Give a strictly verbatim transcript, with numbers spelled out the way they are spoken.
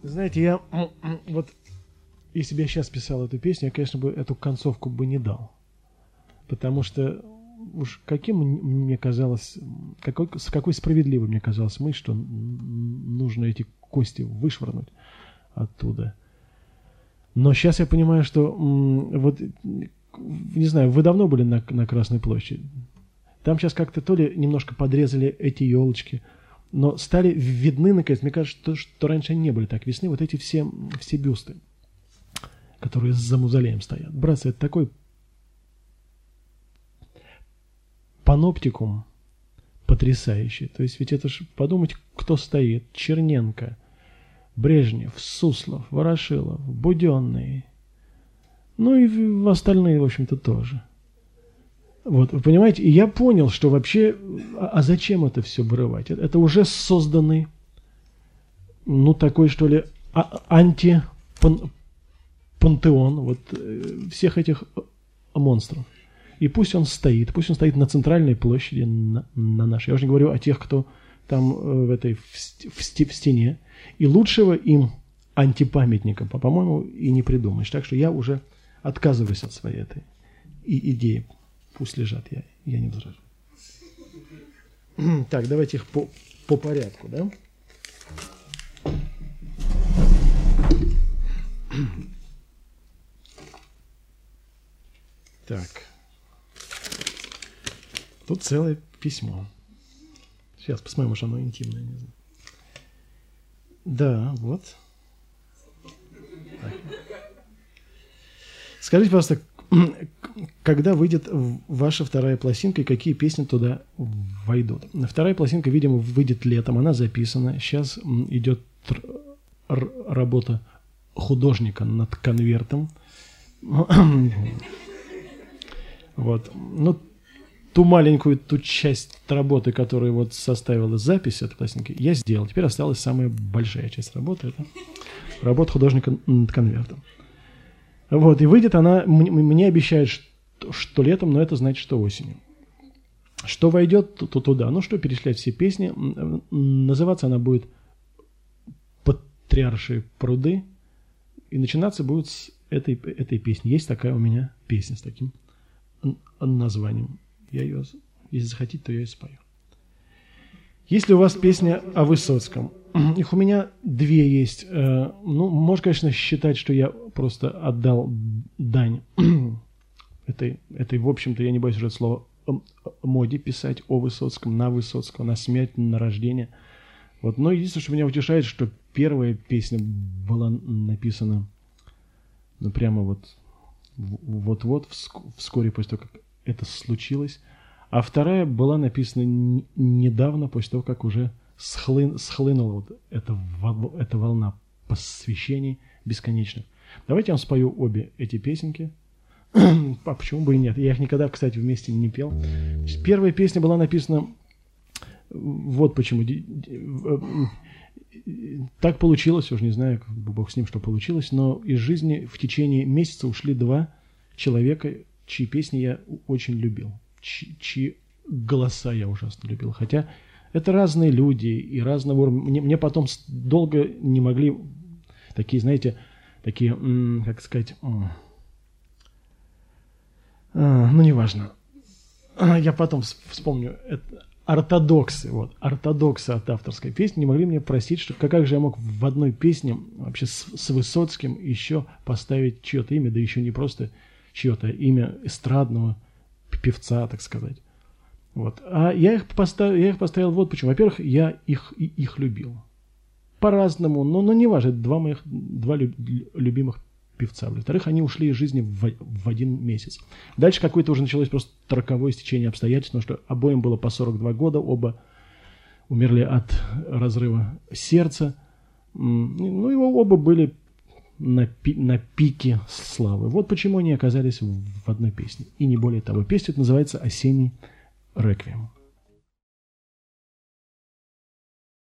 Знаете, я вот, если бы я сейчас писал эту песню, я, конечно, бы эту концовку бы не дал. Потому что уж каким мне казалось, какой, с какой справедливой мне казалась мысль, что нужно эти кости вышвырнуть оттуда. Но сейчас я понимаю, что вот, не знаю, вы давно были на, на Красной площади? Там сейчас как-то то ли немножко подрезали эти елочки, но стали видны, наконец, мне кажется, что, что раньше они не были так видны, вот эти все, все бюсты, которые за мавзолеем стоят. Братцы, это такой паноптикум потрясающий. То есть ведь это ж, подумать, кто стоит. Черненко, Брежнев, Суслов, Ворошилов, Буденный. Ну и остальные, в общем-то, тоже. Вот, вы понимаете, и я понял, что вообще, а, а зачем это все вырывать? Это, это уже созданный, ну, такой, что ли, а, антипантеон вот, всех этих монстров. И пусть он стоит, пусть он стоит на центральной площади, на, на нашей. Я уже не говорю о тех, кто там в этой, в, в, в стене. И лучшего им антипамятника, по-моему, и не придумаешь. Так что я уже отказываюсь от своей этой и, идеи. Пусть лежат, я, я не возражаю. Так, давайте их по, по порядку, да? Так. Тут целое письмо. Сейчас посмотрим, может, оно интимное, не знаю. Да, вот. Так. Скажите, пожалуйста, когда выйдет ваша вторая пластинка и какие песни туда войдут? Вторая пластинка, видимо, выйдет летом, она записана. Сейчас идет работа художника над конвертом. Вот. Ну, ту маленькую ту часть работы, которую вот составила запись этой пластинки, я сделал. Теперь осталась самая большая часть работы. Это работа художника над конвертом. Вот, и выйдет она, мне обещают, что, что летом, но это значит, что осенью. Что войдет, то, то туда. Ну что, перечислять все песни. Называться она будет «Патриаршие пруды». И начинаться будет с этой, этой песни. Есть такая у меня песня с таким названием. Я ее, если захотите, то я ее спою. Если у вас песня о Высоцком, их у меня две есть. Ну, можно, конечно, считать, что я просто отдал дань этой, этой, в общем-то, я не боюсь уже это слово, моде писать о Высоцком, на Высоцкого, на смерть, на рождение. Вот. Но единственное, что меня утешает, что первая песня была написана, ну, прямо вот вот-вот, вскоре после того, как это случилось. А вторая была написана недавно, после того, как уже схлы, схлынула вот эта, эта волна посвящений бесконечных. Давайте я вам спою обе эти песенки. А почему бы и нет? Я их никогда, кстати, вместе не пел. Значит, первая песня была написана... Вот почему. Так получилось, уже не знаю, бог с ним, что получилось, но из жизни в течение месяца ушли два человека, чьи песни я очень любил. Чьи, чьи голоса я ужасно любил. Хотя это разные люди и разного уровня. Мне, мне потом долго не могли такие, знаете, такие, как сказать, ну, неважно. Я потом вспомню. Это ортодоксы, вот, ортодоксы от авторской песни не могли мне простить, что как же я мог в одной песне вообще с, с Высоцким еще поставить чье-то имя, да еще не просто чье-то имя эстрадного певца, так сказать. Вот. А я их поставил, я их поставил вот почему. Во-первых, я их, их любил. По-разному, но, но не важно. Это два моих, два любимых певца. Во-вторых, они ушли из жизни в, в один месяц. Дальше какое-то уже началось просто роковое стечение обстоятельств, потому что обоим было по сорок два года, оба умерли от разрыва сердца. Ну и оба были на, пи, на пике славы. Вот почему они оказались в одной песне. И не более того. Песня называется «Осенний реквием».